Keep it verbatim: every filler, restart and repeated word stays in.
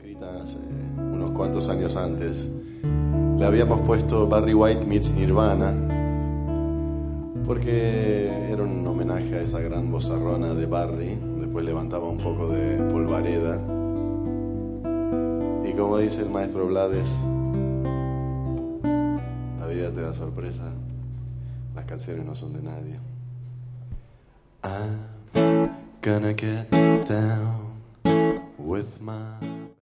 escrita hace unos cuantos años antes. Le habíamos puesto Barry White meets Nirvana porque era un homenaje a esa gran vozarrona de Barry. Después levantaba un poco de polvareda. Y como dice el maestro Blades, la vida te da sorpresa, las canciones no son de nadie. I'm gonna get down with my